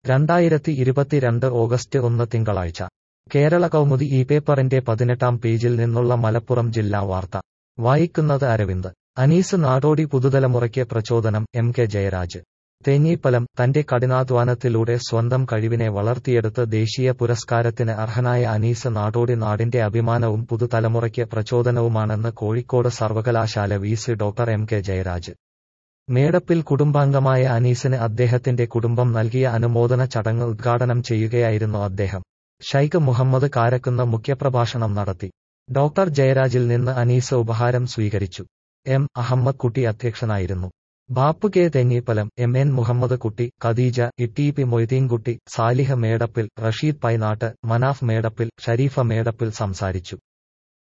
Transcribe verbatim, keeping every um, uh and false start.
രണ്ടായിരത്തി ഇരുപത്തിരണ്ട് ഓഗസ്റ്റ് ഒന്ന് തിങ്കളാഴ്ച കേരള കൗമുദി ഈ പേപ്പറിന്റെ പതിനെട്ടാം പേജിൽ നിന്നുള്ള മലപ്പുറം ജില്ലാ വാർത്ത വായിക്കുന്നത് അരവിന്ദ്. അനീസ് നാടോടി പുതുതലമുറയ്ക്ക് പ്രചോദനം. M K Jayaraj. തേഞ്ഞിപ്പലം. തന്റെ കഠിനാധ്വാനത്തിലൂടെ സ്വന്തം കഴിവിനെ വളർത്തിയെടുത്ത് ദേശീയ പുരസ്കാരത്തിന് അർഹനായ അനീസ് നാടോടി നാടിന്റെ അഭിമാനവും പുതുതലമുറയ്ക്ക് പ്രചോദനവുമാണെന്ന് കോഴിക്കോട് സർവകലാശാല VC doctor M K Jayaraj. Medappil കുടുംബാംഗമായ അനീസിന് അദ്ദേഹത്തിന്റെ കുടുംബം നൽകിയ അനുമോദന ചടങ്ങ് ഉദ്ഘാടനം ചെയ്യുകയായിരുന്നു അദ്ദേഹം. ഷൈഖ് മുഹമ്മദ് കാരക്കുന്ന് മുഖ്യപ്രഭാഷണം നടത്തി. ഡോക്ടർ ജയരാജിൽ നിന്ന് അനീസ് ഉപഹാരം സ്വീകരിച്ചു. എം അഹമ്മദ് കുട്ടി അധ്യക്ഷനായിരുന്നു. Bappu K Thenhipalam, M N Muhammed Kutty, Khadeeja, E T P Moideenkutty, Salih Medappil, Rasheed Painatt, Manaf Medappil, Shareefa Medappil സംസാരിച്ചു.